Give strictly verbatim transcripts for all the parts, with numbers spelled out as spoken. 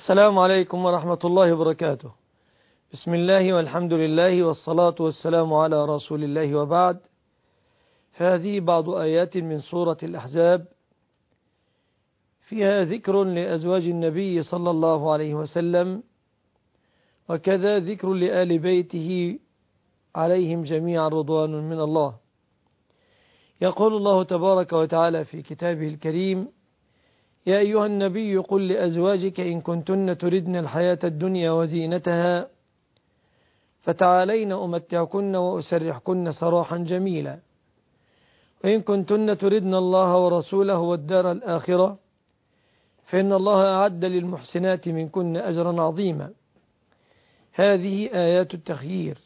السلام عليكم ورحمة الله وبركاته. بسم الله والحمد لله والصلاة والسلام على رسول الله، وبعد. هذه بعض آيات من سورة الأحزاب فيها ذكر لأزواج النبي صلى الله عليه وسلم، وكذا ذكر لآل بيته عليهم جميعا رضوان من الله. يقول الله تبارك وتعالى في كتابه الكريم: يا أيها النبي قل لأزواجك إن كنتن تردن الحياة الدنيا وزينتها فتعالين أمتعكن وأسرحكن سراحا جميلا، وإن كنتن تردن الله ورسوله والدار الآخرة فإن الله أعد للمحسنات منكن أجرا عظيما. هذه آيات التخيير،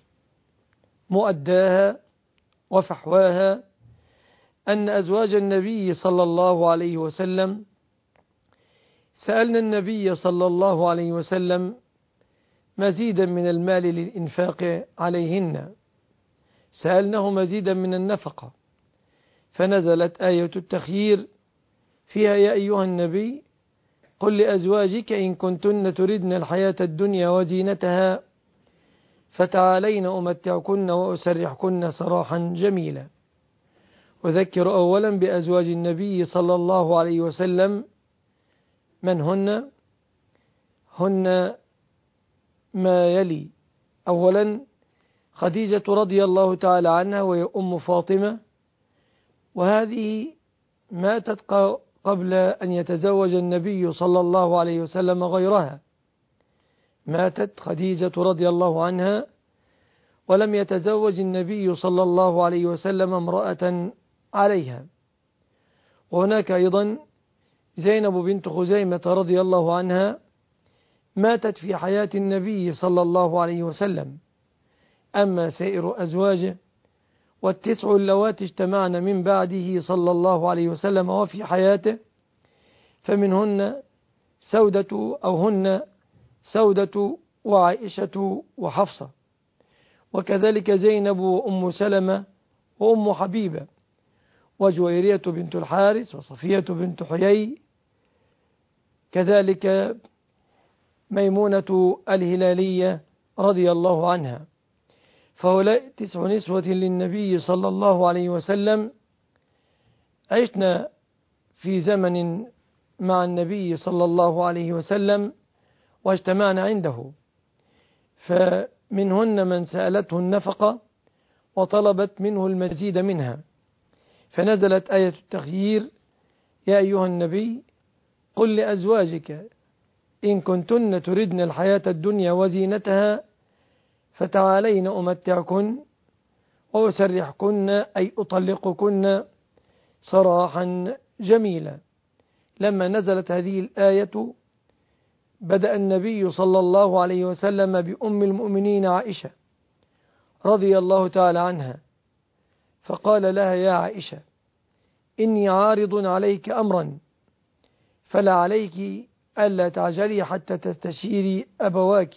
مؤداها وفحواها أن أزواج النبي صلى الله عليه وسلم سألنا النبي صلى الله عليه وسلم مزيدا من المال للإنفاق عليهن، سألناه مزيدا من النفقة، فنزلت آية التخيير فيها: يا أيها النبي قل لأزواجك إن كنتن تردن الحياة الدنيا وزينتها فتعالين أمتعكن وأسرحكن سراحا جميلا. وذكر أولا بأزواج النبي صلى الله عليه وسلم. من هن؟ هن ما يلي: أولا خديجة رضي الله تعالى عنها، وهي أم فاطمة، وهذه ماتت قبل أن يتزوج النبي صلى الله عليه وسلم غيرها. ماتت خديجة رضي الله عنها ولم يتزوج النبي صلى الله عليه وسلم امرأة عليها. وهناك أيضا زينب بنت خزيمة رضي الله عنها، ماتت في حياة النبي صلى الله عليه وسلم. أما سائر أزواجه والتسع اللواتي اجتمعن من بعده صلى الله عليه وسلم وفي حياته فمنهن سودة أو هن سودة وعائشة وحفصة، وكذلك زينب وأم سلمة وأم حبيبة وجويرية بنت الحارث وصفية بنت حيي، كذلك ميمونة الهلالية رضي الله عنها. فهؤلاء تسع نسوة للنبي صلى الله عليه وسلم عشنا في زمن مع النبي صلى الله عليه وسلم واجتمعنا عنده، فمنهن من سألته النفقة وطلبت منه المزيد منها، فنزلت آية التخيير: يا أيها النبي قل لأزواجك إن كنتن تردن الحياة الدنيا وزينتها فتعالين أمتعكن وأسرحكن أي أطلقكن سراحا جميلا. لما نزلت هذه الآية بدأ النبي صلى الله عليه وسلم بأم المؤمنين عائشة رضي الله تعالى عنها، فقال لها: يا عائشة إني عارض عليك أمرا فلا عليك ألا تعجلي حتى تستشيري أبواك.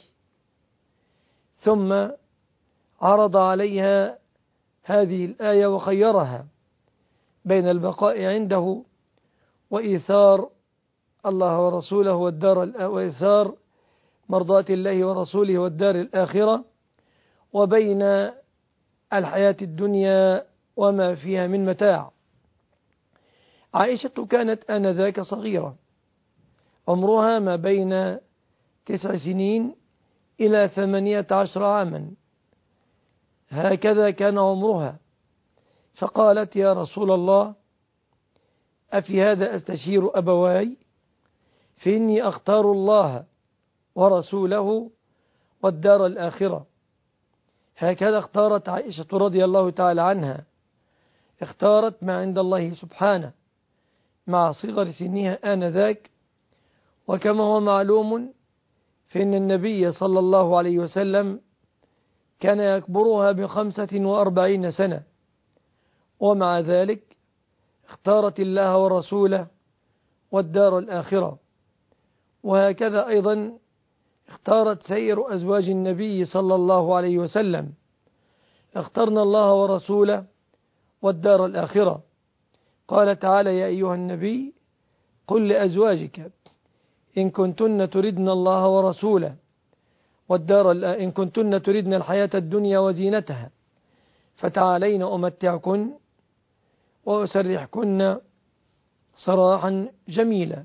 ثم عرض عليها هذه الآية وخيرها بين البقاء عنده وإيثار الله ورسوله والدار وإيثار مرضاة الله ورسوله والدار الآخرة، وبين الحياة الدنيا وما فيها من متاع. عائشة كانت آنذاك صغيرة، عمرها ما بين تسع سنين إلى ثمانية عشر عاما، هكذا كان عمرها. فقالت: يا رسول الله أفي هذا أستشير أبواي؟ فإني أختار الله ورسوله والدار الآخرة. هكذا اختارت عائشة رضي الله تعالى عنها، اختارت ما عند الله سبحانه مع صغر سنها آنذاك. وكما هو معلوم فإن النبي صلى الله عليه وسلم كان يكبرها بخمسة وأربعين سنة، ومع ذلك اختارت الله ورسوله والدار الآخرة. وهكذا أيضا اختارت سير أزواج النبي صلى الله عليه وسلم، اخترنا الله ورسوله والدار الآخرة. قال تعالى: يا أيها النبي قل لأزواجك إن كنتن تردن الله ورسوله والدار إن كنتن تردن الحياة الدنيا وزينتها فتعالين أمتعكن وأسرحكن سراحا جميلا.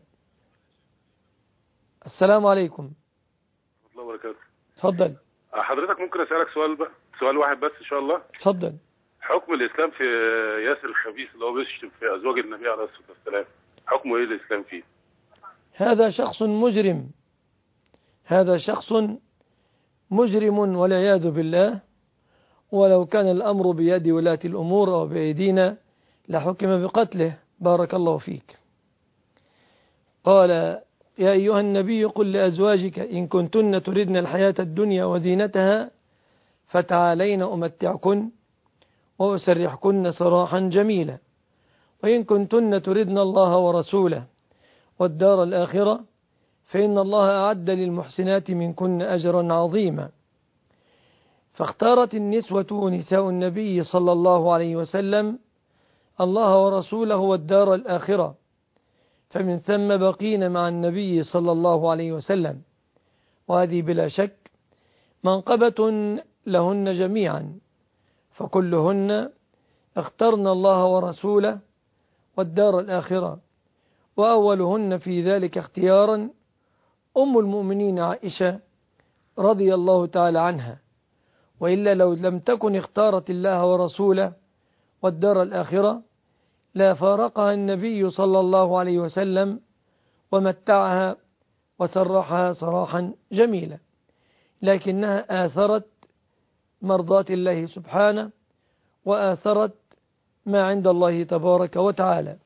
السلام عليكم. الله وبركاته. تفضل. حضرتك ممكن أسألك سؤال بقى؟ سؤال واحد بس إن شاء الله. تفضل. حكم الإسلام في ياسر الخبيث اللي هو بيشتم في أزواج النبي عليه الصلاة والسلام، حكمه إيه الإسلام فيه؟ هذا شخص مجرم، هذا شخص مجرم والعياذ بالله، ولو كان الأمر بيد ولاة الأمور أو بأيدينا لحكم بقتله. بارك الله فيك. قال: يا أيها النبي قل لأزواجك إن كنتن تردن الحياة الدنيا وزينتها فتعالين أمتعكن وأسرحكن سراحا جميلا، وإن كنتن تردن الله ورسوله والدار الآخرة فإن الله أعد للمحسنات منكن أجرا عظيما. فاختارت النسوة نساء النبي صلى الله عليه وسلم الله ورسوله والدار الآخرة، فمن ثم بقين مع النبي صلى الله عليه وسلم، وهذه بلا شك منقبة لهن جميعا، فكلهن اخترن الله ورسوله والدار الآخرة، وأولهن في ذلك اختيارا أم المؤمنين عائشة رضي الله تعالى عنها، وإلا لو لم تكن اختارت الله ورسوله والدار الآخرة لا فارقها النبي صلى الله عليه وسلم ومتعها وسرحها سراحا جميلا، لكنها آثرت مرضاة الله سبحانه وآثرت ما عند الله تبارك وتعالى.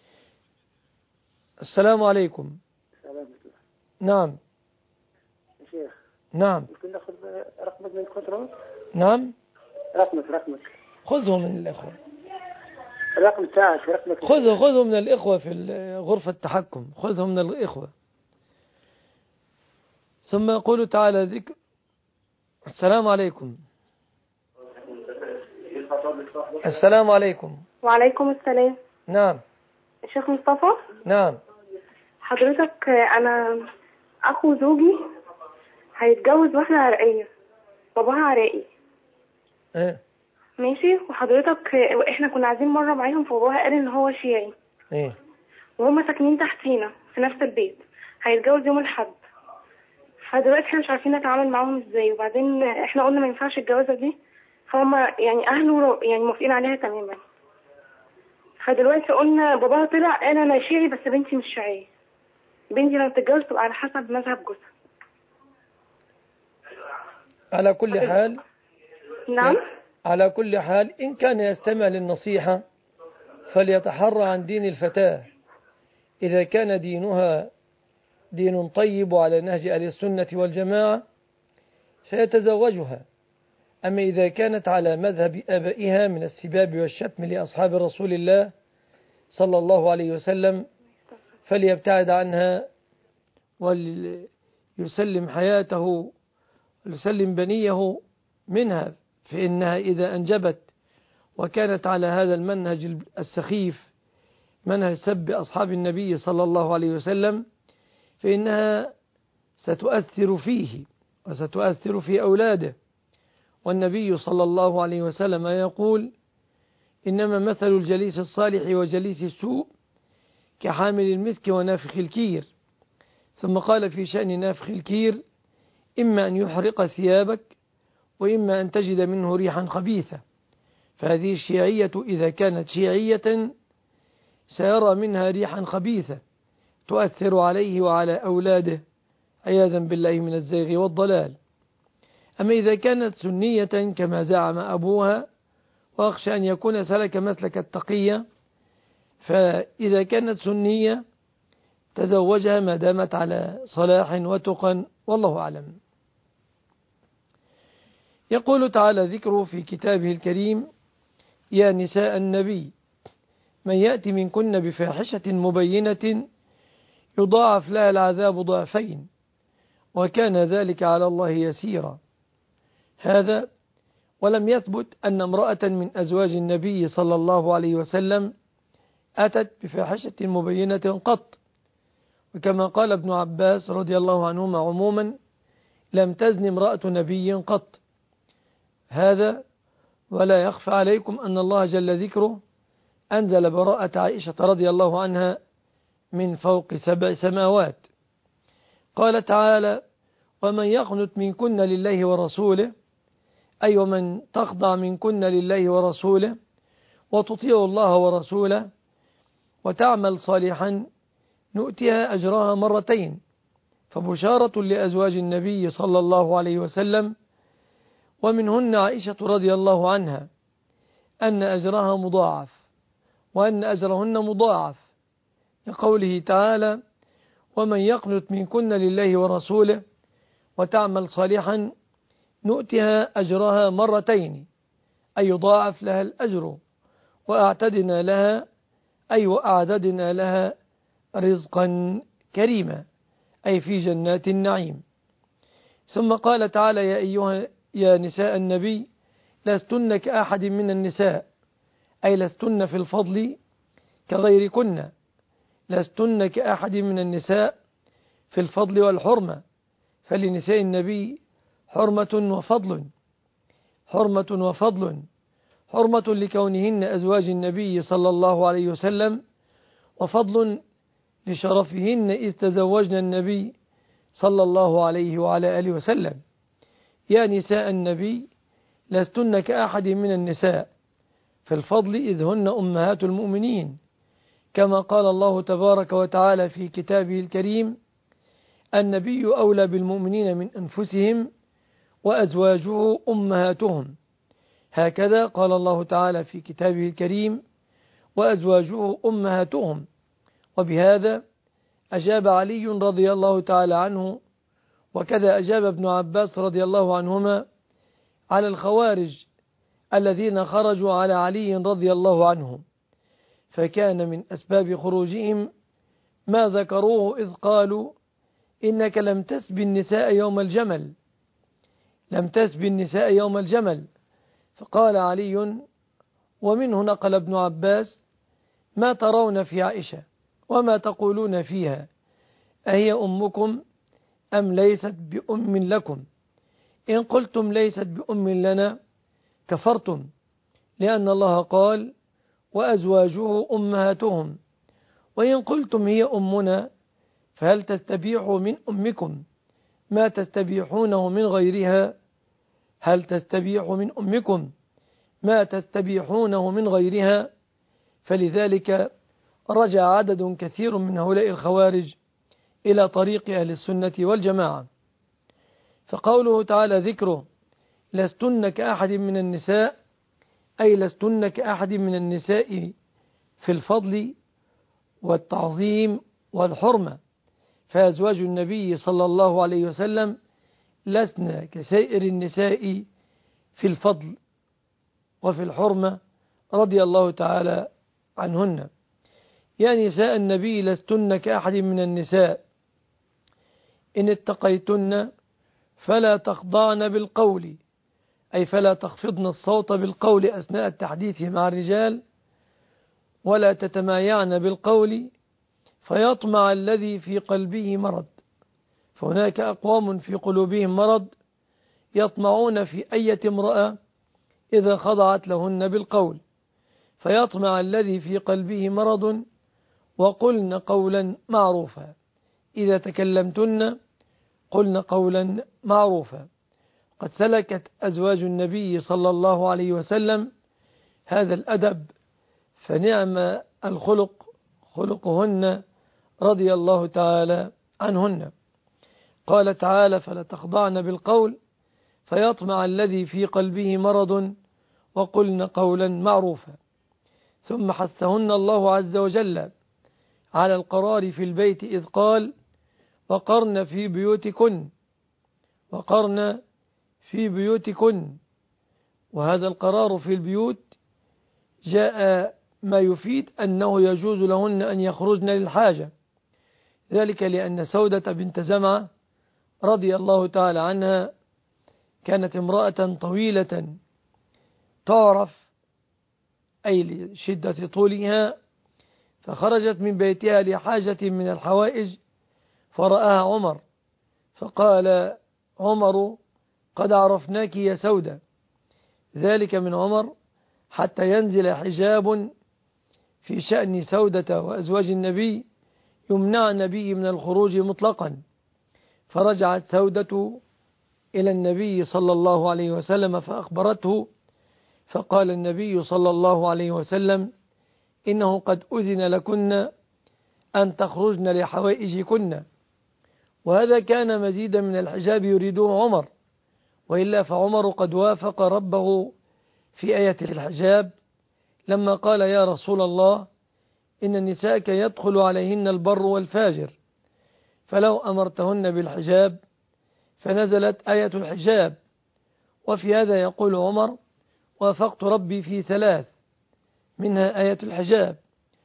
السلام عليكم. السلام. نعم يا شيخ. نعم. ممكن ناخذ رقمك من الكنترول؟ نعم. رقمك رقمك خذه من الإخوة. الرقم تاعك رقمك. خذه خذه من الإخوة في غرفة التحكم، خذه من الإخوة. ثم يقول تعالى ذكر. السلام عليكم. السلام عليكم. وعليكم السلام. نعم. الشيخ مصطفى. نعم. حضرتك أنا أخو زوجي هيتجوز واحدة عراقية، باباها عراقي. ايه ماشي. وحضرتك احنا كنا عايزين مرة معاهم، فباباها قال ان هو شيعي. ايه وهم ساكنين تحتينا في نفس البيت. هيتجوز يوم الأحد، فدلوقتي احنا مش عارفين نتعامل معاهم ازاي. وبعدين احنا قلنا ما ينفعش الجوازة دي، فهم يعني اهله يعني موافقين عليها تماما. فدلوقتي قلنا باباها طلع قال انا شيعي بس بنتي مش شيعية، بنتي لما تتجوز تبقى على حسب مذهب جوزها. على كل حال. نعم. على كل حال إن كان يستمع للنصيحة فليتحرى عن دين الفتاة. إذا كان دينها دين طيب على نهج أهل السنة والجماعة سيتزوجها. أما إذا كانت على مذهب آبائها من السباب والشتم لأصحاب رسول الله صلى الله عليه وسلم فليبتعد عنها وليسلم حياته ويسلم بنيه منها، فإنها إذا أنجبت وكانت على هذا المنهج السخيف، منهج سب أصحاب النبي صلى الله عليه وسلم، فإنها ستؤثر فيه وستؤثر في أولاده. والنبي صلى الله عليه وسلم يقول: إنما مثل الجليس الصالح وجليس السوء كحامل المسك ونافخ الكير. ثم قال في شأن نافخ الكير: إما أن يحرق ثيابك وإما أن تجد منه ريحا خبيثة. فهذه الشيعية إذا كانت شيعية سيرى منها ريحا خبيثة تؤثر عليه وعلى أولاده عياذا بالله من الزيغ والضلال. أما إذا كانت سنية كما زعم أبوها، وأخشى أن يكون سلك مسلك التقية، فإذا كانت سنية تزوجها ما دامت على صلاح وتقى، والله أعلم. يقول تعالى ذكره في كتابه الكريم: يا نساء النبي من يأتي منكن بفاحشة مبينة يضاعف لها العذاب ضعفين وكان ذلك على الله يسيرا. هذا ولم يثبت أن امرأة من أزواج النبي صلى الله عليه وسلم أتت بفاحشة مبينة قط، وكما قال ابن عباس رضي الله عنهما عموما: لم تزن امرأة نبي قط. هذا ولا يخفى عليكم أن الله جل ذكره أنزل براءة عائشة رضي الله عنها من فوق سبع سماوات. قال تعالى: ومن يقنت منكن لله ورسوله، أي ومن تخضع منكن لله ورسوله وتطيع الله ورسوله وتعمل صالحا نؤتها أجرها مرتين. فبشارة لأزواج النبي صلى الله عليه وسلم، ومنهن عائشة رضي الله عنها، أن أجرها مضاعف، وأن أجرهن مضاعف، لقوله تعالى: ومن يقنت منكن لله ورسوله وتعمل صالحا نؤتها أجرها مرتين، أي يضاعف لها الأجر، وأعتدنا لها أي وأعددنا لها رزقا كريما، أي في جنات النعيم. ثم قال تعالى: يا أيها يا نساء النبي لستن كأحد من النساء، أي لستن في الفضل كغيركن، لستن كأحد من النساء في الفضل والحرمة، فلنساء النبي حرمة وفضل، حرمة وفضل، حرمة لكونهن أزواج النبي صلى الله عليه وسلم، وفضل لشرفهن إذ تزوجن النبي صلى الله عليه وعلى آله وسلم. يا نساء النبي لستن كأحد من النساء في الفضل إذ هن أمهات المؤمنين، كما قال الله تبارك وتعالى في كتابه الكريم: النبي أولى بالمؤمنين من أنفسهم وأزواجه أمهاتهم. هكذا قال الله تعالى في كتابه الكريم: وأزواجه أمهاتهم. وبهذا أجاب علي رضي الله تعالى عنه، وكذا أجاب ابن عباس رضي الله عنهما على الخوارج الذين خرجوا على علي رضي الله عنه، فكان من أسباب خروجهم ما ذكروه إذ قالوا: إنك لم تسب النساء يوم الجمل، لم تسب النساء يوم الجمل. فقال علي: ومنه نقل ابن عباس: ما ترون في عائشة وما تقولون فيها، أهي أمكم أم ليست بأم لكم؟ إن قلتم ليست بأم لنا كفرتم، لأن الله قال: وأزواجه أمهاتهم. وإن قلتم هي أمنا فهل تستبيحوا من أمكم ما تستبيحونه من غيرها؟ هل تستبيح من أمكم ما تستبيحونه من غيرها؟ فلذلك رجع عدد كثير من هؤلاء الخوارج إلى طريق أهل السنة والجماعة. فقوله تعالى ذكره: لستن كأحد من النساء، أي لستن كأحد من النساء في الفضل والتعظيم والحرمة، فأزواج النبي صلى الله عليه وسلم لسنا كسائر النساء في الفضل وفي الحرمة رضي الله تعالى عنهن. يا نساء النبي لستن كأحد من النساء إن اتقيتن فلا تخضعن بالقول، أي فلا تخفضن الصوت بالقول أثناء التحديث مع الرجال، ولا تتمايعن بالقول فيطمع الذي في قلبه مرض. فهناك أقوام في قلوبهم مرض يطمعون في أية امرأة إذا خضعت لهن بالقول، فيطمع الذي في قلبه مرض. وقلن قولا معروفا، إذا تكلمتن قلن قولا معروفا. قد سلكت أزواج النبي صلى الله عليه وسلم هذا الأدب، فنعم الخلق خلقهن رضي الله تعالى عنهن. قال تعالى: فلا تخضعن بالقول فيطمع الذي في قلبه مرض وقلن قولا معروفا. ثم حثهن الله عز وجل على القرار في البيت إذ قال: وقرن في بيوتكن، وقرن في بيوتكن. وهذا القرار في البيوت جاء ما يفيد أنه يجوز لهن أن يخرجن للحاجة، ذلك لأن سودة بنت زمعة رضي الله تعالى عنها كانت امرأة طويلة تعرف أي لشدة طولها، فخرجت من بيتها لحاجة من الحوائج فرآها عمر فقال عمر قد عرفناك يا سودة. ذلك من عمر حتى ينزل حجاب في شأن سودة وأزواج النبي يمنع النبي من الخروج مطلقا. فرجعت سودة إلى النبي صلى الله عليه وسلم فأخبرته، فقال النبي صلى الله عليه وسلم إنه قد أذن لكن أن تخرجن لحوائجكن. وهذا كان مزيدا من الحجاب يريده عمر، وإلا فعمر قد وافق ربه في آية الحجاب لما قال يا رسول الله إن نساءك يدخل عليهن البر والفاجر فلو أمرتهن بالحجاب، فنزلت آية الحجاب. وفي هذا يقول عمر وافقت ربي في ثلاث، منها آية الحجاب.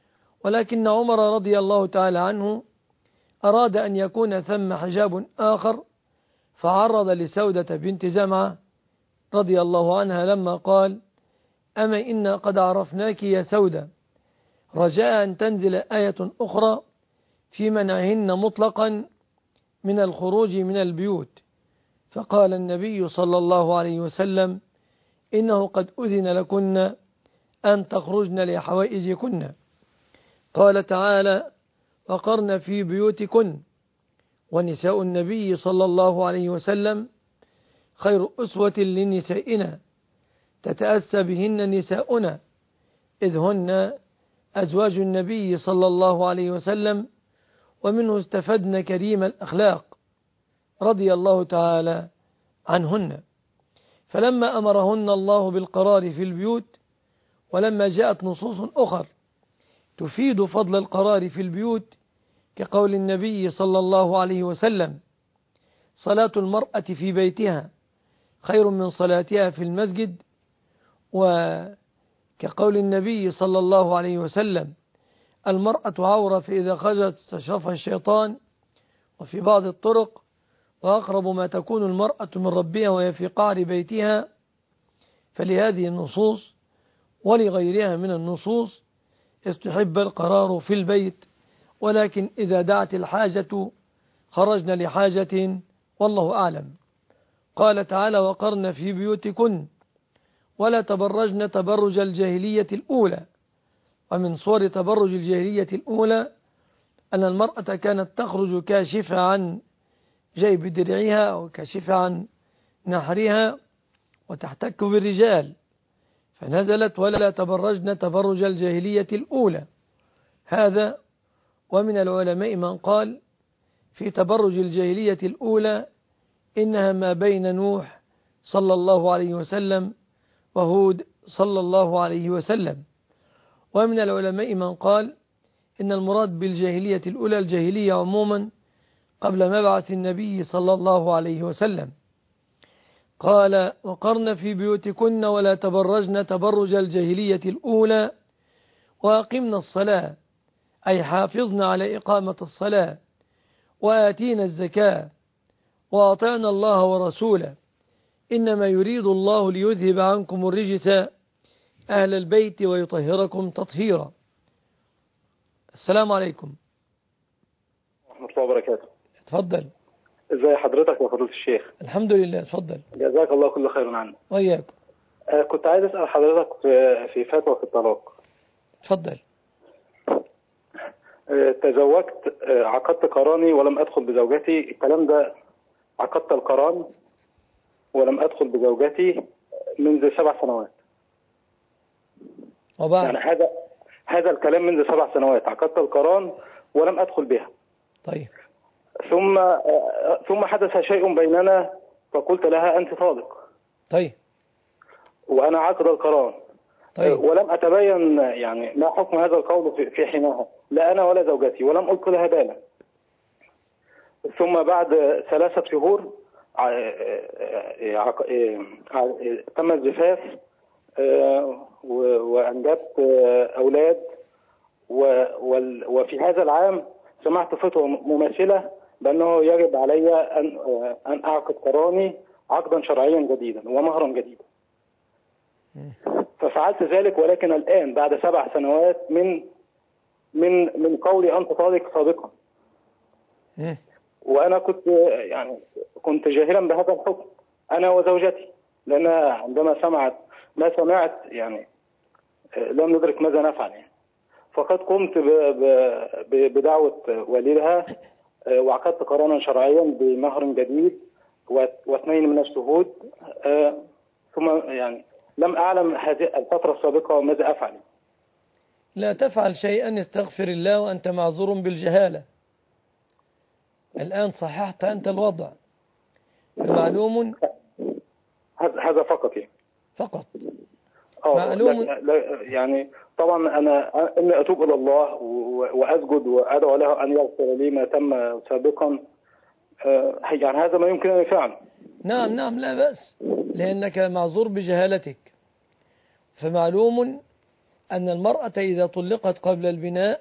ولكن عمر رضي الله تعالى عنه أراد أن يكون ثم حجاب آخر، فعرض لسودة بنت زمعة رضي الله عنها لما قال أما إنا قد عرفناك يا سودة، رجاء أن تنزل آية أخرى في منعهن مطلقا من الخروج من البيوت. فقال النبي صلى الله عليه وسلم إنه قد أذن لكن أن تخرجن لحوائجكن. قال تعالى وقرن في بيوتكن. ونساء النبي صلى الله عليه وسلم خير أسوة لنسائنا تتأسى بهن نساؤنا، إذ هن أزواج النبي صلى الله عليه وسلم، ومنه استفدن كريم الأخلاق رضي الله تعالى عنهن. فلما أمرهن الله بالقرار في البيوت، ولما جاءت نصوص أخر تفيد فضل القرار في البيوت كقول النبي صلى الله عليه وسلم صلاة المرأة في بيتها خير من صلاتها في المسجد، وكقول النبي صلى الله عليه وسلم المرأة عورة فإذا خرجت استشرفها الشيطان. وفي بعض الطرق وأقرب ما تكون المرأة من ربها وهي في قعر بيتها. فلهذه النصوص ولغيرها من النصوص استحب القرار في البيت، ولكن إذا دعت الحاجة خرجنا لحاجة والله أعلم. قال تعالى وقرن في بيوتكن ولا تبرجن تبرج الجاهلية الأولى. ومن صور تبرج الجاهلية الأولى أن المرأة كانت تخرج كاشفة عن جيب درعها أو كاشفة عن نحرها وتحتك بالرجال، فنزلت ولا تبرجن تبرج الجاهلية الأولى. هذا ومن العلماء من قال في تبرج الجاهلية الأولى إنها ما بين نوح صلى الله عليه وسلم وهود صلى الله عليه وسلم. ومن العلماء من قال إن المراد بالجاهلية الأولى الجاهلية عموما قبل مبعث النبي صلى الله عليه وسلم. قال وقرن في بيوتكن ولا تبرجن تبرج الجاهلية الأولى وأقمنا الصلاة، أي حافظنا على إقامة الصلاة، وآتينا الزكاة، وأطعنا الله ورسوله، إنما يريد الله ليذهب عنكم الرجس أهل البيت ويطهركم تطهيرا. السلام عليكم ورحمة الله وبركاته. اتفضل. ازي حضرتك يا فضيلة الشيخ؟ الحمد لله. اتفضل. جزاك الله كل خير عنك. وإياك. آه كنت عايز أسأل حضرتك في فتوى في الطلاق. اتفضل. آه تزوجت، آه عقدت قراني ولم أدخل بزوجتي. الكلام ده عقدت القران ولم أدخل بزوجتي منذ سبع سنوات. وبعد يعني هذا هذا الكلام منذ سبع سنوات، عقدت القران ولم أدخل بها. طيب. ثم آه ثم حدث شيء بيننا فقلت لها أنت طالق. طيب. وأنا عاقد القران. طيب. ولم أتبين يعني ما حكم هذا القول في حينها، لا أنا ولا زوجتي، ولم ألقي لها بالا. ثم بعد ثلاثة شهور تم الزفاف وأنجبت أولاد. وفي هذا العام سمعت فتوى مماثلة بأنه يجب علي أن أن أعقد قراني عقدا شرعيا جديدا ومهرا جديدا. ففعلت ذلك، ولكن الآن بعد سبع سنوات من من من قولي أنت طالق صادقا، وأنا كنت يعني كنت جاهلا بهذا الحكم أنا وزوجتي، لأن عندما سمعت ما سمعت يعني لم ندرك ماذا نفعل يعني. فقد قمت بدعوة والدها وعقدت قرانا شرعيا بمهر جديد واثنين من الشهود، ثم يعني لم أعلم هذه الفترة السابقة ماذا أفعل. لا تفعل شيئا، استغفر الله وأنت معذور بالجهالة. الآن صححت أنت الوضع، فمعلوم هذا فقط يعني. فقط معلوم يعني. طبعا أنا إني أتوب إلى الله وأسجد وأدعو له أن يغفر لي ما تم سابقا، يعني هذا ما يمكن أن يفعل. نعم نعم لا بأس، لأنك معذور بجهالتك. فمعلوم أن المرأة إذا طلقت قبل البناء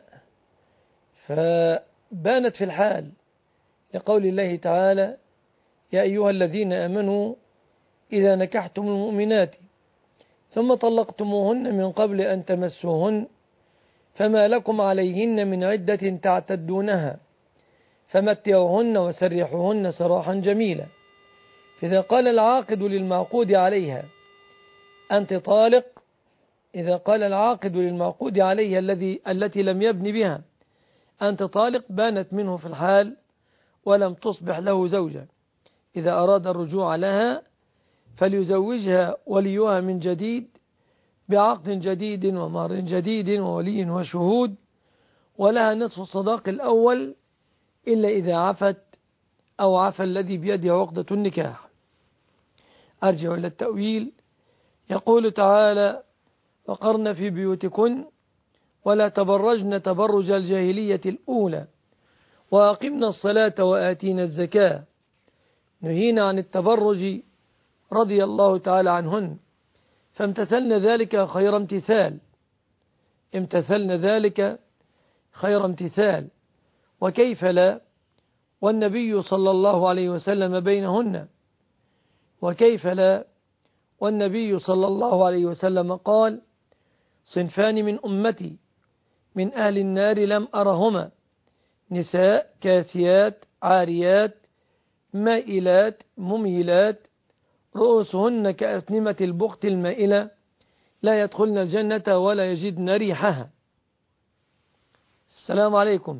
فبانت في الحال، لقول الله تعالى: يا أيها الذين آمنوا إذا نكحتم المؤمنات ثم طلقتموهن من قبل أن تمسوهن فما لكم عليهن من عدة تعتدونها فمتعوهن وسرحوهن سراحا جميلا. فإذا قال العاقد للمعقود عليها أنت طالق، إذا قال العاقد للمعقود عليها الذي التي لم يبني بها أنت طالق، بانت منه في الحال ولم تصبح له زوجة. إذا أراد الرجوع لها فليزوجها وليها من جديد بعقد جديد ومهر جديد وولي وشهود، ولها نصف الصداق الأول إلا إذا عفت أو عفى الذي بيده عقدة النكاح. أرجع إلى التأويل. يقول تعالى: وقرن في بيوتكن ولا تبرجن تبرج الجاهلية الأولى وأقمنا الصلاة وآتينا الزكاة. نهينا عن التبرج رضي الله تعالى عنهن، فامتثلنا ذلك خير امتثال، امتثلنا ذلك خير امتثال. وكيف لا، والنبي صلى الله عليه وسلم بينهن، وكيف لا، والنبي صلى الله عليه وسلم قال: صنفان من أمتي من أهل النار لم أرهما، نساء كاسيات عاريات مائلات مميلات رؤوسهن كأسنمة البخت المائلة لا يدخلن الجنة ولا يجدن ريحها. السلام عليكم.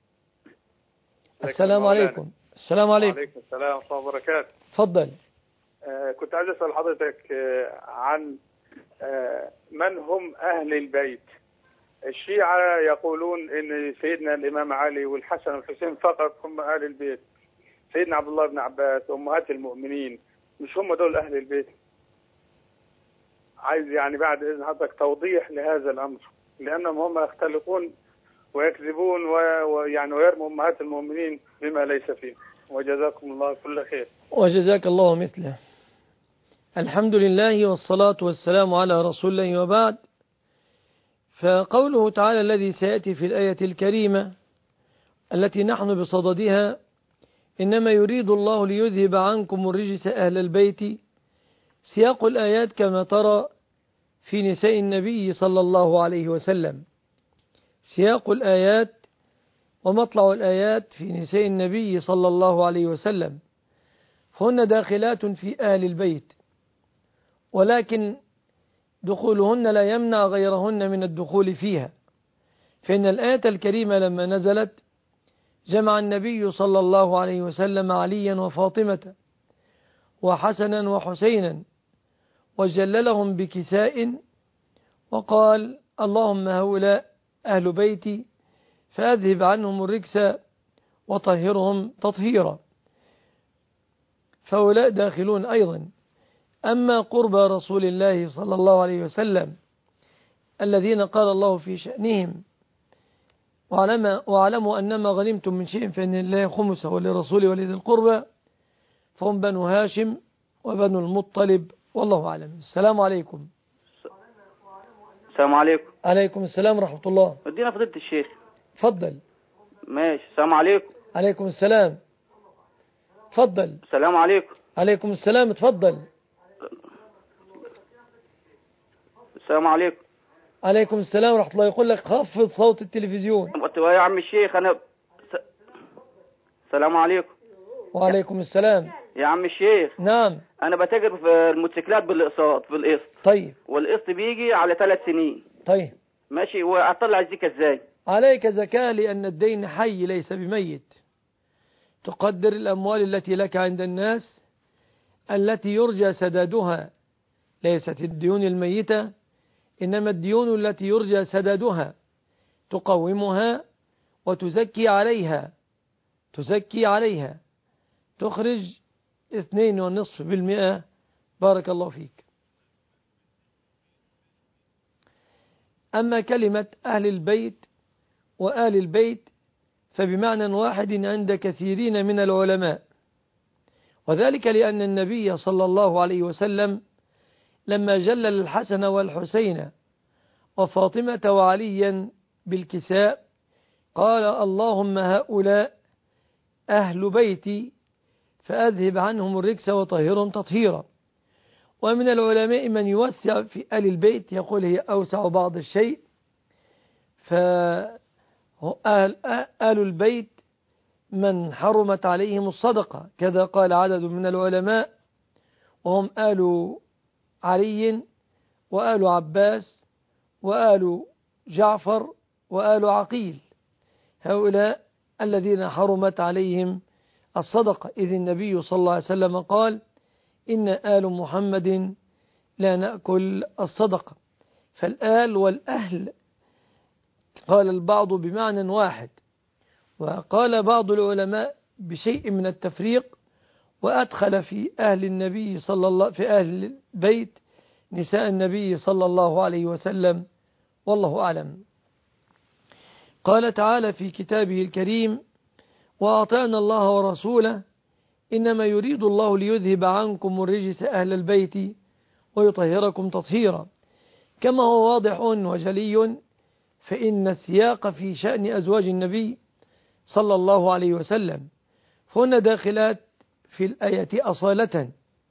السلام عليكم. السلام عليكم. وعليكم السلام ورحمة الله وبركاته. تفضل. آه كنت عايز أسأل حضرتك آه عن آه من هم أهل البيت. الشيعة يقولون إن سيدنا الإمام علي والحسن والحسين فقط هم أهل البيت، سيدنا عبد الله بن عباس وأمهات المؤمنين مش هم دول أهل البيت. عايز يعني بعد إذن حضرتك توضيح لهذا الأمر، لأنهم هم يختلقون ويكذبون ويعني ويرموا أمهات المؤمنين بما ليس فيه. وجزاكم الله كل خير. وجزاك الله مثله. الحمد لله والصلاة والسلام على رسول الله، وبعد. فقوله تعالى الذي سيأتي في الآية الكريمة التي نحن بصددها: إنما يريد الله ليذهب عنكم الرجس أهل البيت. سياق الآيات كما ترى في نساء النبي صلى الله عليه وسلم، سياق الآيات ومطلع الآيات في نساء النبي صلى الله عليه وسلم، فهن داخلات في أهل البيت، ولكن دخولهن لا يمنع غيرهن من الدخول فيها. فإن الآية الكريمة لما نزلت جمع النبي صلى الله عليه وسلم عليا وفاطمة وحسنا وحسينا وجللهم بكساء وقال: اللهم هؤلاء أهل بيتي فأذهب عنهم الرجس وطهرهم تطهيرا. فهؤلاء داخلون أيضا. أما قرب رسول الله صلى الله عليه وسلم الذين قال الله في شأنهم: واعلموا أنما غنمتم من شيء فإن الله خمسه ولرسوله ولذي القربى، فهم بنو هاشم وبنو المطلب، والله أعلم. السلام عليكم. السلام عليكم. عليكم السلام ورحمة الله. ادينا فضيلة الشيخ. تفضل. ماشي. السلام عليكم. عليكم السلام. تفضل. السلام عليكم. عليكم السلام. تفضل. السلام عليكم. عليكم السلام ورحمة الله. يقول لك خفض صوت التلفزيون. يا عم الشيخ أنا السلام عليكم. وعليكم السلام. يا عم الشيخ، نعم. انا بتاجر في الموتوسيكلات بالاقساط بالقسط. طيب. والقسط بيجي على ثلاث سنين. طيب ماشي، واطلع الزكاه ازاي؟ عليك زكاة لأن الدين حي ليس بميت. تقدر الأموال التي لك عند الناس التي يرجى سدادها، ليست الديون الميتة، إنما الديون التي يرجى سدادها، تقومها وتزكي عليها تزكي عليها تخرج اثنين ونصف بالمئة. بارك الله فيك. أما كلمة أهل البيت وآل البيت فبمعنى واحد عند كثيرين من العلماء، وذلك لأن النبي صلى الله عليه وسلم لما جلل الحسن والحسين وفاطمة وعليا بالكساء قال اللهم هؤلاء أهل بيتي فأذهب عنهم الرجس وطهرهم تطهيرا. ومن العلماء من يوسع في آل البيت، يقول هي أوسع بعض الشيء، فآل آل البيت من حرمت عليهم الصدقة، كذا قال عدد من العلماء، وهم آل علي وآل عباس وآل جعفر وآل عقيل، هؤلاء الذين حرمت عليهم الصدقة، إذ النبي صلى الله عليه وسلم قال إن آل محمد لا نأكل الصدقة. فالآل والأهل قال البعض بمعنى واحد، وقال بعض العلماء بشيء من التفريق، وأدخل في أهل النبي صلى الله في أهل البيت نساء النبي صلى الله عليه وسلم، والله أعلم. قال تعالى في كتابه الكريم وأطعنا الله ورسوله إنما يريد الله ليذهب عنكم الرجس أهل البيت ويطهركم تطهيرا. كما هو واضح وجلي فإن السياق في شأن أزواج النبي صلى الله عليه وسلم، فهن داخلات في الآية أصالة.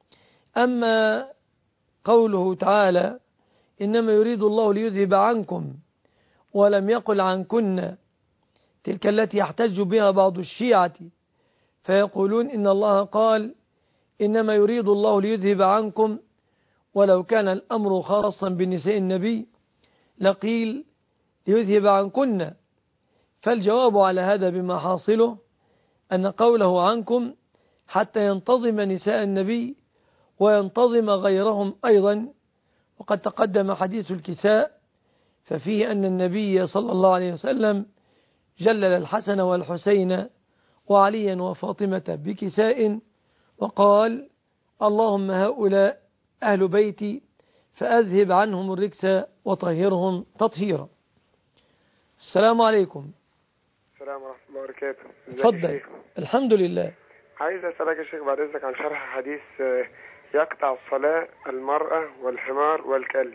أما قوله تعالى إنما يريد الله ليذهب عنكم ولم يقل عنكن، تلك التي يحتج بها بعض الشيعة فيقولون إن الله قال إنما يريد الله ليذهب عنكم، ولو كان الأمر خاصا بنساء النبي لقيل ليذهب عنكن. فالجواب على هذا بما حاصله أن قوله عنكم حتى ينتظم نساء النبي وينتظم غيرهم أيضا. وقد تقدم حديث الكساء ففيه أن النبي صلى الله عليه وسلم جلل الحسن والحسين وعليا وفاطمة بكساء وقال اللهم هؤلاء أهل بيتي فأذهب عنهم الرجس وطهرهم تطهيرا. السلام عليكم. السلام ورحمة الله وبركاته. تفضل. الحمد لله. عايز أسألك يا شيخ بعد إذنك عن شرح حديث يقطع الصلاة المرأة والحمار والكلب.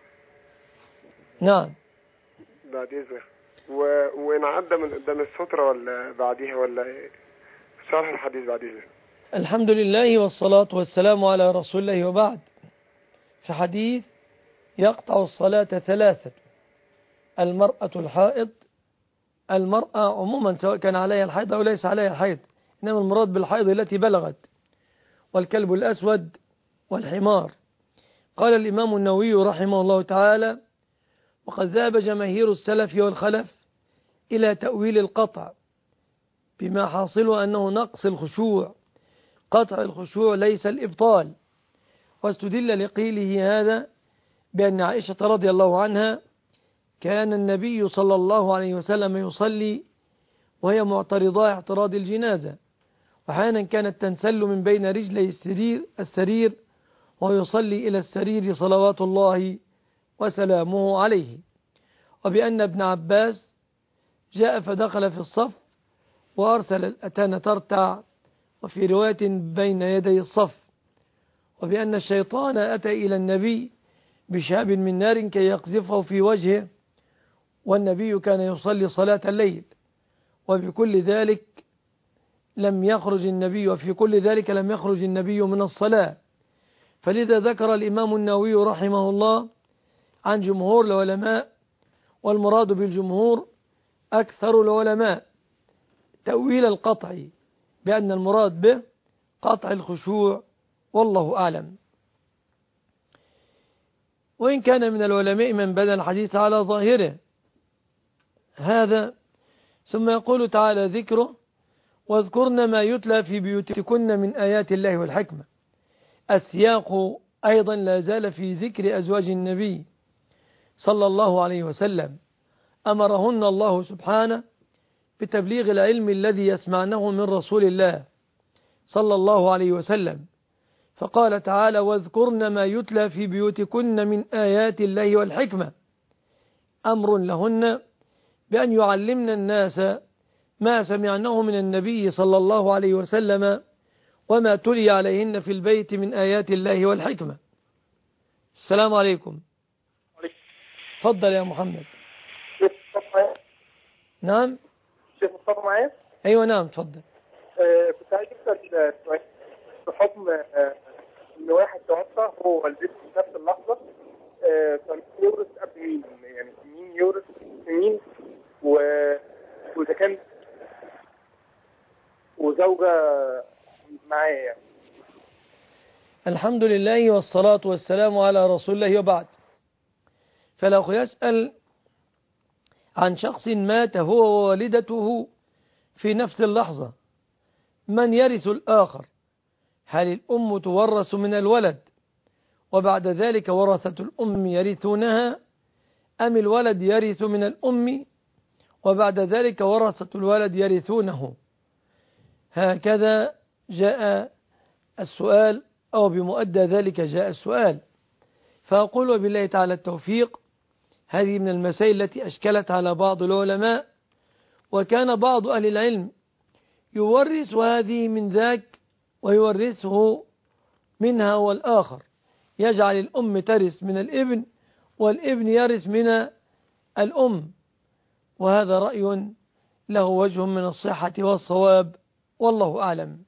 نعم. بعد إذنك و... وإن عدى من قدام السترة ولا بعديها ولا إيه؟ شرح الحديث بعد إذنك. الحمد لله والصلاة والسلام على رسول الله، وبعد. في حديث يقطع الصلاة ثلاثة: المرأة الحائض، المرأة عموما سواء كان عليها الحيض أو ليس عليها الحيض، إنما المراد بالحيض التي بلغت، والكلب الأسود والحمار. قال الإمام النووي رحمه الله تعالى وقد ذهب جماهير السلف والخلف إلى تأويل القطع بما حاصله أنه نقص الخشوع، قطع الخشوع ليس الإبطال. واستدل لقيله هذا بأن عائشة رضي الله عنها كان النبي صلى الله عليه وسلم يصلي وهي معترضة اعتراض الجنازة، وحيانا كانت تنسل من بين رجلي السرير, السرير ويصلي إلى السرير صلوات الله وسلامه عليه. وبأن ابن عباس جاء فدخل في الصف وأرسل الأتان ترتع، وفي رواية بين يدي الصف. وبأن الشيطان أتى إلى النبي بشهاب من نار كي يقذفه في وجهه، والنبي كان يصلي صلاة الليل، وبكل ذلك لم يخرج النبي وفي كل ذلك لم يخرج النبي من الصلاة. فلذا ذكر الإمام النووي رحمه الله عن جمهور العلماء، والمراد بالجمهور أكثر العلماء، تأويل القطع بأن المراد به قطع الخشوع، والله أعلم. وإن كان من العلماء من بنى الحديث على ظاهره هذا. ثم يقول تعالى ذكره: واذكرن ما يتلى في بيوتكن من آيات الله والحكمة. السياق أيضا لا زال في ذكر أزواج النبي صلى الله عليه وسلم، أمرهن الله سبحانه بتبليغ العلم الذي يسمعنه من رسول الله صلى الله عليه وسلم، فقال تعالى: واذكرن ما يتلى في بيوتكن من آيات الله والحكمة. أمر لهن بأن يعلمن الناس ما سمعناه من النبي صلى الله عليه وسلم وما تلي عليهن في البيت من آيات الله والحكمة. السلام عليكم. تفضل يا محمد. نعم. شيخ مصطفى معايا؟ أيوة نعم تفضل. آه كنت عايز أسأل سؤال في حكم آه إن واحد توفى هو والدته في نفس اللحظة، آه فمين يورث قبل مين؟ يعني مين يورث مين؟ وإذا كان وزوجة معايا يعني. الحمد لله والصلاة والسلام على رسول الله، وبعد. فالأخ يسأل عن شخص مات هو ووالدته في نفس اللحظة، من يرث الآخر؟ هل الأم تورث من الولد وبعد ذلك ورثة الأم يرثونها، أم الولد يرث من الأم وبعد ذلك ورثة الولد يرثونه؟ هكذا جاء السؤال، أو بمؤدى ذلك جاء السؤال. فأقول وبالله تعالى التوفيق، هذه من المسائل التي أشكلت على بعض العلماء، وكان بعض أهل العلم يورث هذه من ذاك ويورثه منها والآخر، يجعل الأم ترث من الابن والابن يرث من الأم، وهذا رأي له وجه من الصحة والصواب، والله أعلم.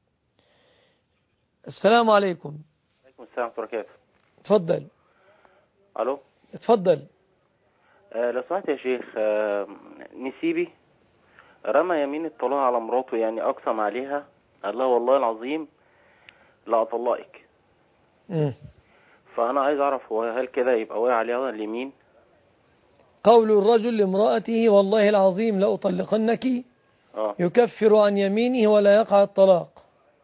السلام عليكم. عليكم السلام ورحمة الله وبركاته. تفضل. ألو. تفضل. آه لو سمحت يا شيخ، آه نسيبي رمى يمين الطلاق على مراته، يعني أقسم عليها قال لها والله العظيم لا أطلقك. م. فأنا عايز أعرف هو هل كده يبقى واقع عليها اليمين؟ قول الرجل لامرأته والله العظيم لا أطلقنك آه. يكفر عن يمينه ولا يقع الطلاق،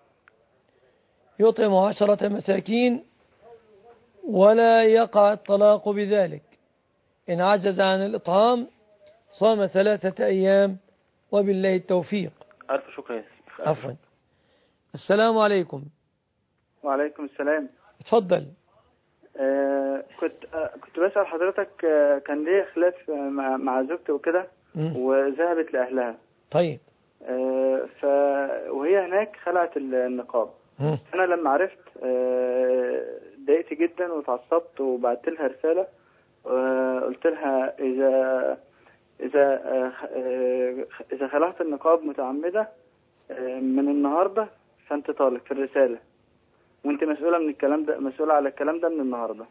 يطعم عشرة مساكين ولا يقع الطلاق بذلك، إن عجز عن الإطعام صام ثلاثة أيام، وبالله التوفيق. ألف شكر يا سيدي. عفوا. السلام عليكم. وعليكم السلام. اتفضل. آه كنت آه كنت بسأل حضرتك، آه كان ليه خلاف مع, مع زوجتي وكده، وذهبت لأهلها. طيب. آه ف وهي هناك خلعت النقاب. م. أنا لما عرفت ضايقت آه جدا وتعصبت، وبعت لها رسالة آه قلت لها إذا إذا آه إذا خلعت النقاب متعمدة آه من النهاردة فأنت طالق في الرسالة، وانت مسؤولة من الكلام ده، مسؤولة على الكلام ده من النهاردة.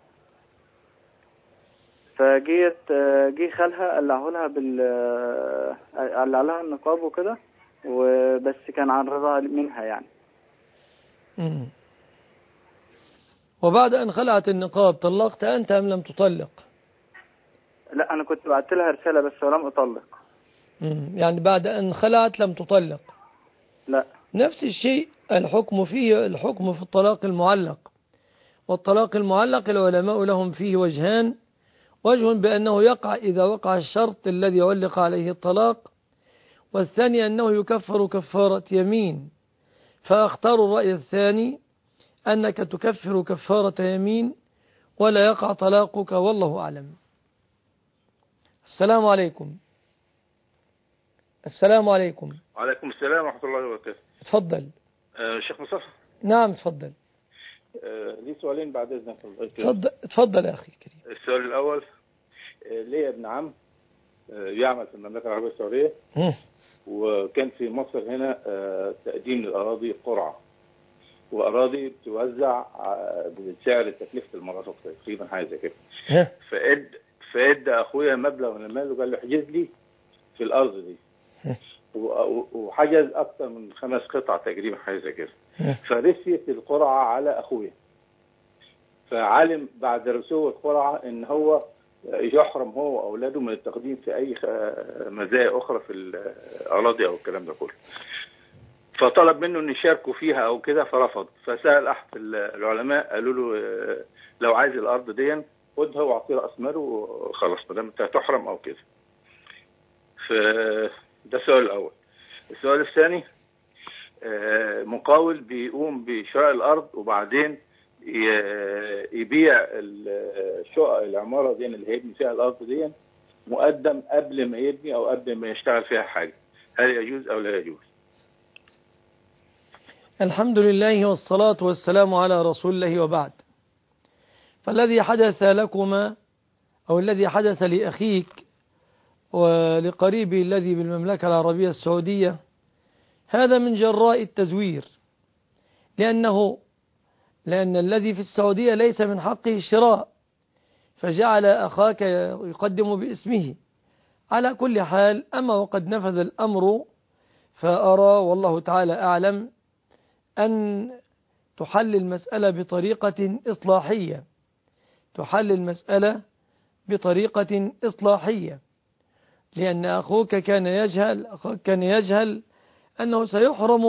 فجيت جي خالها قلعه لها بال قلع لها النقاب وكده، وبس كان عن رضا منها يعني. مم. وبعد أن خلعت النقاب طلقت أنت أم لم تطلق؟ لا أنا كنت بعت لها رسالة بس ولم أطلق. مم. يعني بعد أن خلعت لم تطلق؟ لا. نفس الشيء الحكم فيه، الحكم في الطلاق المعلق. والطلاق المعلق العلماء لهم فيه وجهان، وجه بأنه يقع إذا وقع الشرط الذي يعلق عليه الطلاق، والثاني أنه يكفر كفارة يمين. فأختار الرأي الثاني، أنك تكفر كفارة يمين ولا يقع طلاقك، والله أعلم. السلام عليكم. السلام عليكم. وعليكم السلام ورحمة الله وبركاته. تفضل. آه شيخ مصطفى. نعم تفضل. آه لي سؤالين بعد إذنك. تفضل تفضل يا أخي الكريم. السؤال الأول، آه لي ابن عم آه يعمل في المملكة العربية السعودية، وكان في مصر هنا آه تقديم للأراضي قرعة، وأراضي بتوزع آه بسعر تكلفة المرافق تقريبا حاجة زي كده. فإد فإد أخويا مبلغ من المال وقال له احجز لي في الأرض دي، وحجز اكثر من خمس قطع تقريبا حاجه زي كده. فرسيت القرعه على اخويا، فعلم بعد رسو القرعه ان هو يحرم هو واولاده من التقديم في اي مزايا اخرى في الاراضي او الكلام ده كله. فطلب منه ان يشاركوا فيها او كده، فرفض. فسال احد العلماء قالوا له لو عايز الارض دي خدها واعطيه راس ماله وخلاص ما دام انت هتحرم او كده. فده السؤال الاول. السؤال الثاني، مقاول بيقوم بشراء الارض وبعدين يبيع الشقق العماره دي اللي هيبني فيها الارض دي مقدم قبل ما يبني او قبل ما يشتغل فيها حاجه، هل يجوز او لا يجوز؟ الحمد لله والصلاة والسلام على رسول الله وبعد. فالذي حدث لكما أو الذي حدث لأخيك ولقريبي الذي بالمملكة العربية السعودية هذا من جراء التزوير، لأنه لأن الذي في السعودية ليس من حقه الشراء، فجعل أخاك يقدم باسمه. على كل حال، أما وقد نفذ الأمر، فأرى والله تعالى أعلم أن تحل المسألة بطريقة إصلاحية تحل المسألة بطريقة إصلاحية لأن أخوك كان يجهل أخوك كان يجهل أنه سيحرم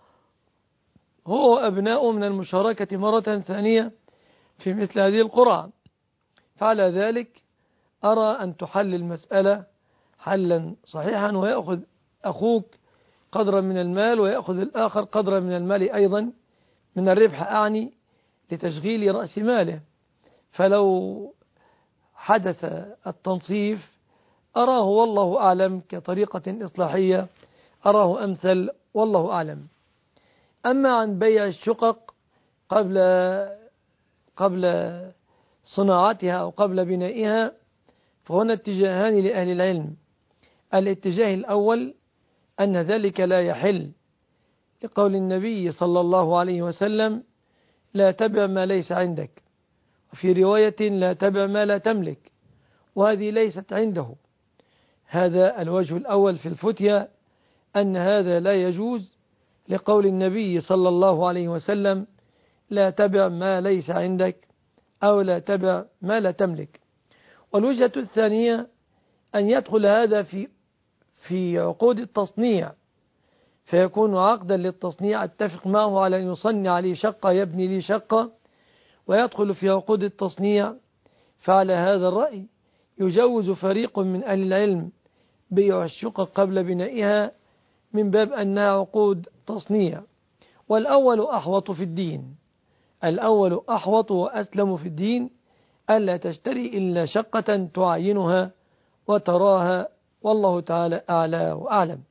هو وأبناؤه من المشاركة مرة ثانية في مثل هذه القرعة. فعلى ذلك أرى أن تحل المسألة حلا صحيحا، ويأخذ أخوك قدرا من المال ويأخذ الآخر قدرا من المال أيضا من الربح، أعني لتشغيل رأس ماله. فلو حدث التنصيف أراه والله أعلم كطريقة إصلاحية، أراه أمثل والله أعلم. أما عن بيع الشقق قبل قبل صناعتها أو قبل بنائها، فهنا اتجاهان لأهل العلم. الاتجاه الأول أن ذلك لا يحل، لقول النبي صلى الله عليه وسلم: لا تبع ما ليس عندك، وفي رواية: لا تبع ما لا تملك، وهذه ليست عنده. هذا الوجه الأول في الفتية، أن هذا لا يجوز، لقول النبي صلى الله عليه وسلم: لا تبع ما ليس عندك، أو لا تبع ما لا تملك. والوجهة الثانية أن يدخل هذا في في عقود التصنيع، فيكون عقدا للتصنيع اتفق معه على أن يصنع لي شقة، يبني لي شقة، ويدخل في عقود التصنيع. فعلى هذا الرأي يجوز فريق من أهل العلم بيع الشقق قبل بنائها من باب أنها عقود تصنيع. والأول أحوط في الدين الأول أحوط وأسلم في الدين، ألا تشتري إلا شقة تعينها وتراها، والله تعالى أعلى وأعلم.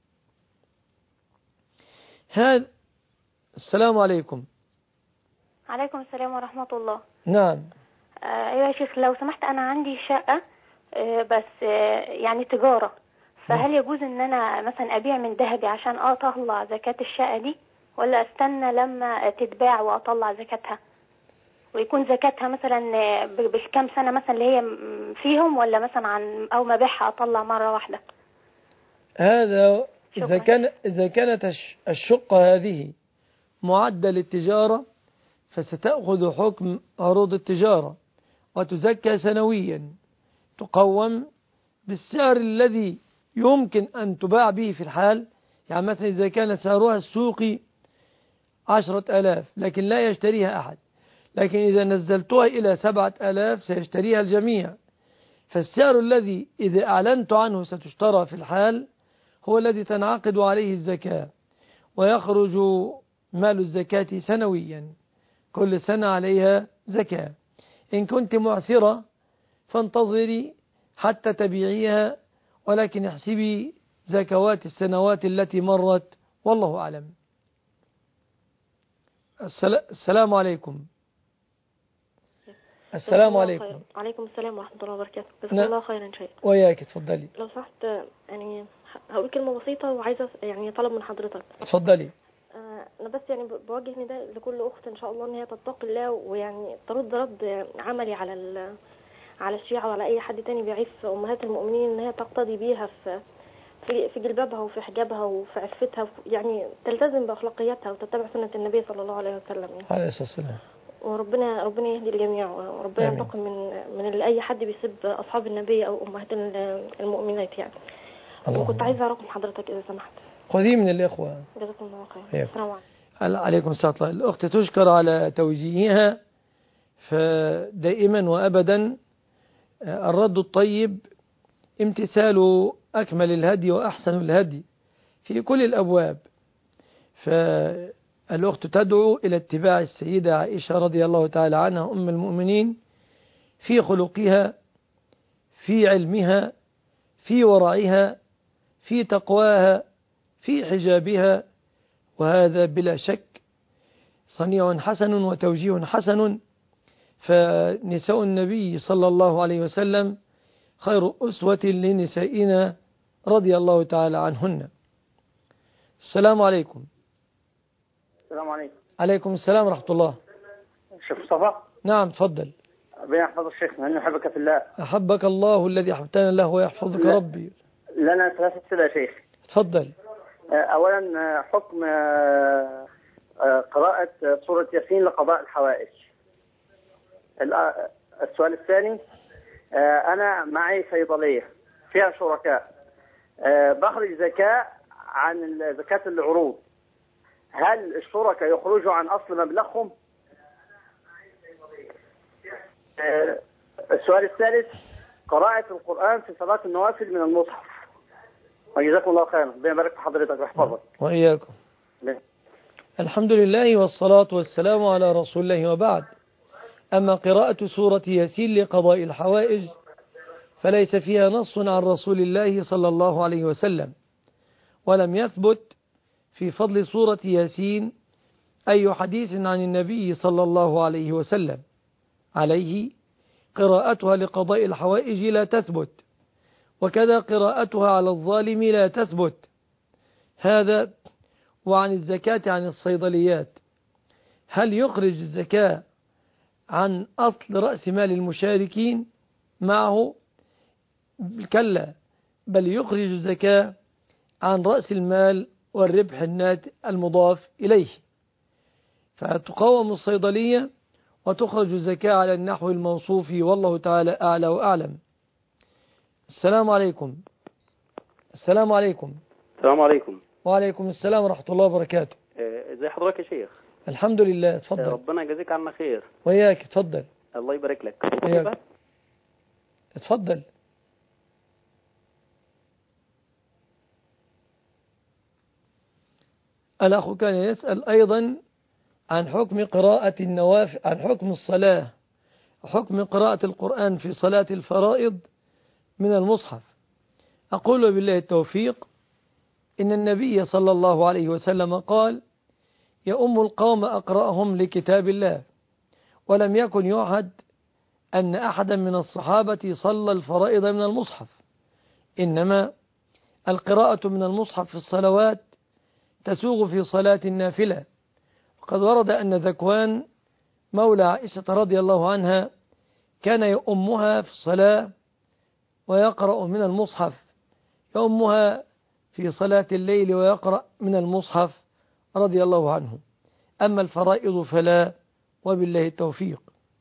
هذا. السلام عليكم. عليكم السلام ورحمة الله. نعم. أيوة يا شيخ، لو سمحت، أنا عندي شقة آه بس آه يعني تجارة، فهل يجوز أن أنا مثلا أبيع من ذهبي عشان أطلع زكاة الشقة دي، ولا أستنى لما تتباع وأطلع زكاتها، ويكون زكاتها مثلا بالكام سنة مثلا اللي هي فيهم، ولا مثلا عن أو ما بيعها أطلع مرة واحدة؟ هذا إذا كان إذا كانت الشقة هذه معدة للتجارة، فستأخذ حكم عروض التجارة وتزكى سنويا، تقوم بالسعر الذي يمكن أن تباع به في الحال. يعني مثلا إذا كان سعرها السوقي عشرة آلاف لكن لا يشتريها أحد، لكن إذا نزلتها إلى سبعة آلاف سيشتريها الجميع. فالسعر الذي إذا أعلنت عنه ستشترى في الحال هو الذي تنعقد عليه الزكاة، ويخرج مال الزكاة سنويا، كل سنة عليها زكاة. إن كنت معسرة فانتظري حتى تبيعيها، ولكن احسبي زكوات السنوات التي مرت، والله أعلم. السلام عليكم. السلام عليكم. عليكم السلام ورحمة الله وبركاته. جزاكم الله خيرا شيء. وياك، تفضلي. لو سمحت يعني هقول كلمة بسيطة وعايزة يعني طلب من حضرتك. تفضلي. أنا بس يعني بوجه نداء لكل أخت إن شاء الله إن هي تتقي الله، ويعني ترد رد عملي على على الشيعة وعلى أي حد تاني بيعيف أمهات المؤمنين، إن هي تقتدي بيها في في في جلبابها وفي حجابها وفي عفتها، يعني تلتزم باخلاقياتها وتتبع سنه النبي صلى الله عليه وسلم يعني. عليه الصلاه والسلام. وربنا ربنا يهدي الجميع، وربنا ينتقم من من اللي اي حد بيسب اصحاب النبي او امهات المؤمنات يعني. وكنت عايزه رقم حضرتك اذا سمحت. خذيه من الاخوه. جزاكم الله خير. السلام عليكم. عليكم السلام. الاخت تشكر على توجيهها، فدائما وابدا الرد الطيب امتثال اكمل الهدي واحسن الهدي في كل الابواب. فالاخت تدعو الى اتباع السيده عائشه رضي الله تعالى عنها ام المؤمنين في خلقها، في علمها، في ورعها، في تقواها، في حجابها، وهذا بلا شك صنيع حسن وتوجيه حسن. فنساء النبي صلى الله عليه وسلم خير أسوة لنسائنا رضي الله تعالى عنهن. السلام عليكم. السلام عليكم. عليكم السلام ورحمة الله. شيخ مصطفى. نعم تفضل. ربنا يحفظ الشيخ، من أحبك في الله. أحبك الله الذي أحببتنا له ويحفظك لا. ربي. لنا ثلاثة أسئلة يا شيخ. تفضل. أولا حكم قراءة سورة ياسين لقضاء الحوائج. السؤال الثاني، أنا معي صيدلية فيها شركاء، بخرج زكاة عن زكاة العروض، هل الشركاء يخرجوا عن أصل مبلغهم؟ السؤال الثالث، قراءة القرآن في صلاة النوافل من المصحف. وجزاكم الله خيرا، ربنا يبارك في حضرتك ويحفظك. وإياكم. الحمد لله والصلاة والسلام على رسول الله، وبعد. أما قراءة سورة ياسين لقضاء الحوائج فليس فيها نص عن رسول الله صلى الله عليه وسلم، ولم يثبت في فضل سورة ياسين أي حديث عن النبي صلى الله عليه وسلم. عليه قراءتها لقضاء الحوائج لا تثبت، وكذا قراءتها على الظالم لا تثبت. هذا. وعن الزكاة عن الصيدليات، هل يخرج الزكاة عن أصل رأس مال المشاركين معه؟ كلا، بل يخرج الزكاة عن رأس المال والربح الناتج المضاف إليه، فتقوم الصيدلية وتخرج الزكاة على النحو الموصوف، والله تعالى أعلى وأعلم. السلام عليكم. السلام عليكم. السلام عليكم. وعليكم السلام ورحمة الله وبركاته. ازي حضرتك يا شيخ؟ الحمد لله. تفضل. ربنا يجازيك عنا خير. وياك. تفضل. الله يبارك لك. وياك. تفضل. الأخ كان يسأل أيضا عن حكم قراءة النوافل، عن حكم الصلاة، حكم قراءة القرآن في صلاة الفرائض من المصحف. أقول بالله التوفيق، إن النبي صلى الله عليه وسلم قال: يؤم القوم أقرأهم لكتاب الله، ولم يكن يعهد أن أحدا من الصحابة صلى الفرائض من المصحف، إنما القراءة من المصحف في الصلوات تسوغ في صلاة النافلة. وقد ورد أن ذكوان مولى عائشة رضي الله عنها كان يؤمها في الصلاة ويقرأ من المصحف، يؤمها في صلاة الليل ويقرأ من المصحف رضي الله عنه. أما الفرائض فلا، وبالله التوفيق.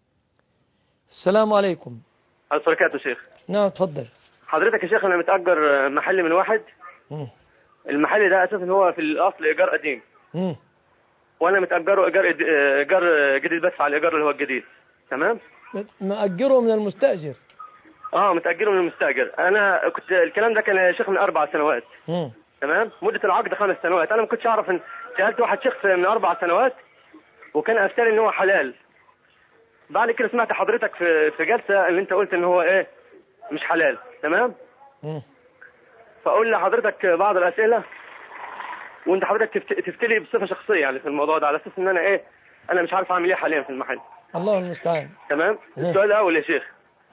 السلام عليكم. عليكم السلام يا شيخ. نعم تفضل. حضرتك يا شيخ أنا متأجر محل من واحد. م. المحل ده أساسا هو في الأصل إيجار قديم. م. وأنا متأجره إيجار إيجار جديد، بس على الإيجار اللي هو الجديد. تمام؟ مأجره من المستأجر. اه متأجره من المستأجر. أنا كنت الكلام ده كان يا شيخ من أربع سنوات. م. تمام؟ مدة العقد خمس سنوات. أنا ما كنتش أعرف إن سألت واحد شيخ من أربع سنوات وكان أفتري إن هو حلال. بعد كده سمعت حضرتك في في جلسة اللي أنت قلت إن هو إيه مش حلال. تمام؟ م. فأقول لحضرتك بعض الأسئلة وأنت حضرتك تفتلي بصفة شخصية يعني في الموضوع ده، على أساس إن أنا إيه أنا مش عارف أعمل إيه حاليا في المحل. الله المستعان. تمام؟ السؤال الأول يا شيخ،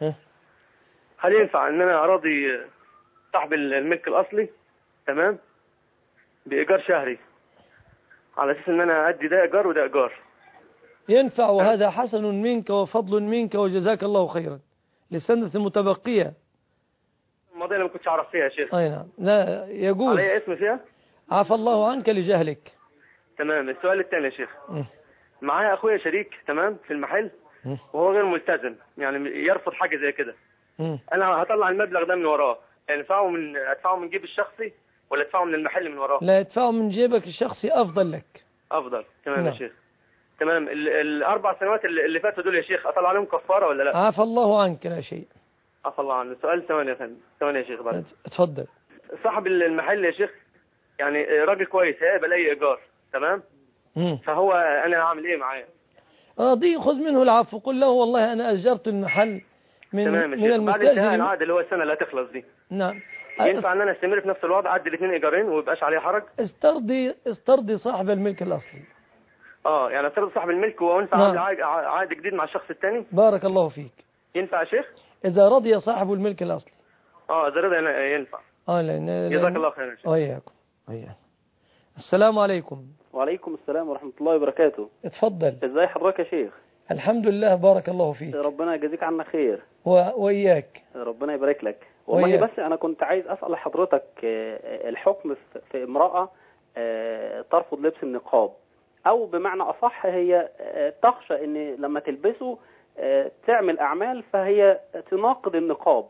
هل ينفع إن أنا أراضي صاحب الملك الأصلي تمام بإيجار شهري على أساس إن أنا أدي ده إيجار وده إيجار؟ ينفع، وهذا حسن منك وفضل منك وجزاك الله خيرا للسنة المتبقية. قضيه انا ما كنتش اعرف فيها يا شيخ. اي نعم، لا يجوز. علي اسم فيها؟ عفى الله عنك لجهلك. تمام. السؤال الثاني يا شيخ، م. معايا اخويا شريك تمام في المحل م. وهو غير ملتزم، يعني يرفض حاجه زي كده. م. انا هطلع المبلغ ده من وراه، يعني ادفعه من ادفعه من جيب الشخصي ولا ادفعه من المحل من وراه؟ لا، ادفعه من جيبك الشخصي افضل لك. افضل. تمام نعم. يا شيخ. تمام. ال- الاربع سنوات اللي اللي فاتوا دول يا شيخ اطلع عليهم كفاره ولا لا؟ عفى الله عنك، لا شيء. عفى الله عنه. سؤال ثواني يا فندم، ثواني يا شيخ بعد. اتفضل. صاحب المحل يا شيخ يعني راجل كويس، هيقبل اي ايجار تمام؟ مم. فهو انا اعمل ايه معاه؟ راضي، خذ منه العفو، قل له والله انا اجرت المحل من تمام يا من شيخ. بعد انتهاء المستاجر. العقد اللي هو السنه اللي هتخلص دي، نعم، ينفع ان انا استمر في نفس الوضع، اعدي الاثنين ايجارين ويبقاش عليه حرج؟ استرضي استرضي صاحب الملك الاصلي. اه يعني افترض صاحب الملك وينفع نعم. اعمل عقد عقد جديد مع الشخص الثاني؟ بارك الله فيك. ينفع يا شيخ؟ اذا رضي صاحب الملك الاصلي. اه اذا رضي ينفع. اه لان جزاك الله خير يا شيخ. وياكم وياكم. السلام عليكم. وعليكم السلام ورحمة الله وبركاته. اتفضل. ازاي حضرتك يا شيخ؟ الحمد لله، بارك الله فيك. ربنا يجازيك عنا خير. و... وإياك. ربنا يبارك لك. والله وإياك. بس أنا كنت عايز أسأل حضرتك الحكم في امرأة ترفض لبس النقاب، أو بمعنى أصح هي تخشى إن لما تلبسه تعمل أعمال فهي تناقض النقاب.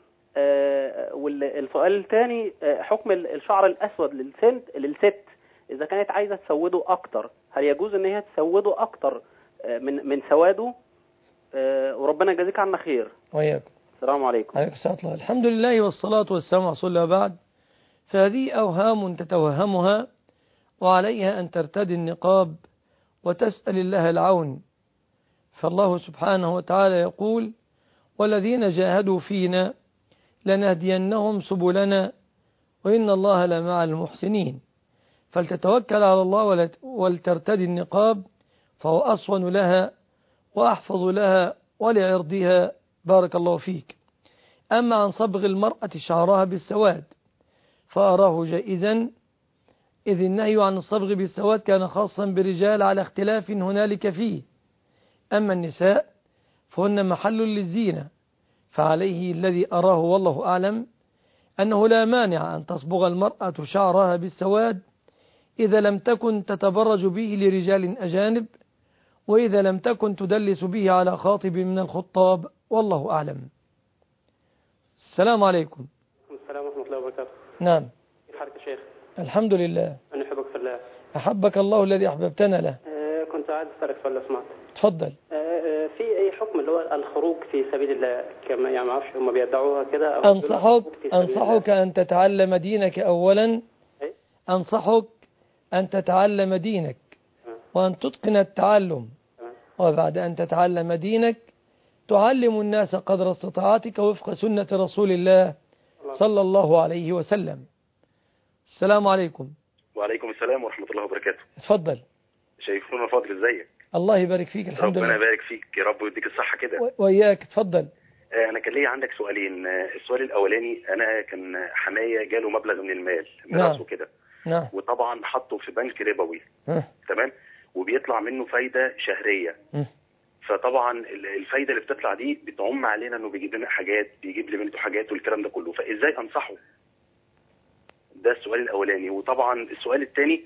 والسؤال الثاني حكم الشعر الأسود للسن للست إذا كانت عايزة تسوده أكتر، هل يجوز إن هي تسوده أكتر من من سواده؟ وربنا يجازيك عنا خير. وياكم. السلام عليكم. عليكم السلام الله. الحمد لله والصلاة والسلام على رسول الله. بعد، فهذه أوهام تتوهمها، وعليها أن ترتدي النقاب وتسأل الله العون. فالله سبحانه وتعالى يقول: والذين جاهدوا فينا لنهدينهم سبلنا وإن الله لمع المحسنين. فلتتوكل على الله ولترتدي النقاب، فهو أصون لها وأحفظ لها ولعرضها. بارك الله فيك. أما عن صبغ المرأة شعرها بالسواد فأراه جائزا، إذ النهي عن الصبغ بالسواد كان خاصا بالرجال على اختلاف هنالك فيه. أما النساء فهن محل للزينة، فعليه الذي أراه والله أعلم أنه لا مانع أن تصبغ المرأة شعرها بالسواد إذا لم تكن تتبرج به لرجال أجانب، وإذا لم تكن تدلس به على خاطب من الخطاب، والله أعلم. السلام عليكم. السلام ورحمة الله وبركاته. نعم. كيف حالك يا شيخ؟ الحمد لله. أنا أحبك في الله. أحبك الله الذي أحببتنا له. آه كنت عايز أسألك سؤال لو سمحت. تفضل. آه في أي حكم اللي هو الخروج في سبيل الله، كما يعني ما أعرفش هم بيدعوها كده؟ أنصحك أنصحك أن تتعلم دينك أولا. أي؟ أنصحك أن تتعلم دينك وأن تتقن التعلم، وبعد أن تتعلم دينك تعلم الناس قدر استطاعتك وفق سنة رسول الله صلى الله عليه وسلم. السلام عليكم. وعليكم السلام ورحمة الله وبركاته. اتفضل. شايفونا فاضل، ازيك؟ الله يبارك فيك. الحمد لله. ربنا يبارك فيك يا رب ويديك الصحة كده. وإياك. اتفضل. أنا كان لي عندك سؤالين. السؤال الأولاني، أنا كان حماية جاله مبلغ من المال ميراثه كده، نعم، وطبعا حطه في بنك ربوي، تمام، وبيطلع منه فايدة شهرية. م. فطبعا الفايدة اللي بتطلع دي بتعم علينا انه بيجيب لنا حاجات، بيجيب لبنته حاجات والكلام ده كله، فازاي انصحه؟ ده السؤال الاولاني. وطبعا السؤال الثاني،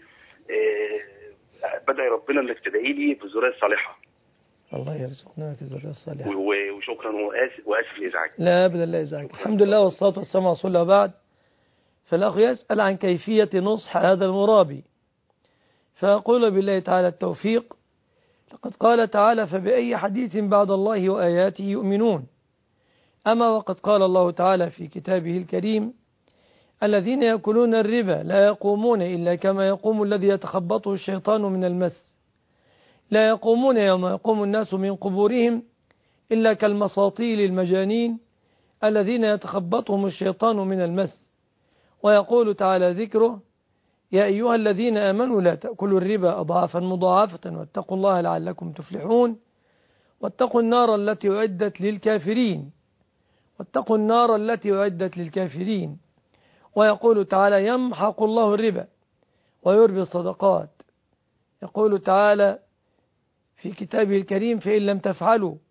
آه بدعي ربنا انك تدعي لي بالذريه الصالحه. الله يرزقنا الذريه الصالحه. وشكرا، واسف واسف لازعاجك. لا ابدا، لا ازعاج. الحمد لله والصلاه والسلام على رسول الله. بعد، فالاخ يسال عن كيفيه نصح هذا المرابي، فأقول بالله تعالى التوفيق. لقد قال تعالى: فبأي حديث بعد الله وآياته يؤمنون. أما وقد قال الله تعالى في كتابه الكريم: الذين يأكلون الربا لا يقومون إلا كما يقوم الذي يتخبطه الشيطان من المس، لا يقومون يوم يقوم الناس من قبورهم إلا كالمساطيل المجانين الذين يتخبطهم الشيطان من المس. ويقول تعالى ذكره: يا أيها الذين آمنوا لا تأكلوا الربا أضعافا مضاعفة واتقوا الله لعلكم تفلحون واتقوا النار التي أعدت للكافرين واتقوا النار التي أعدت للكافرين. ويقول تعالى: يمحق الله الربا ويربي الصدقات. يقول تعالى في كتابه الكريم: فإن لم تفعلوا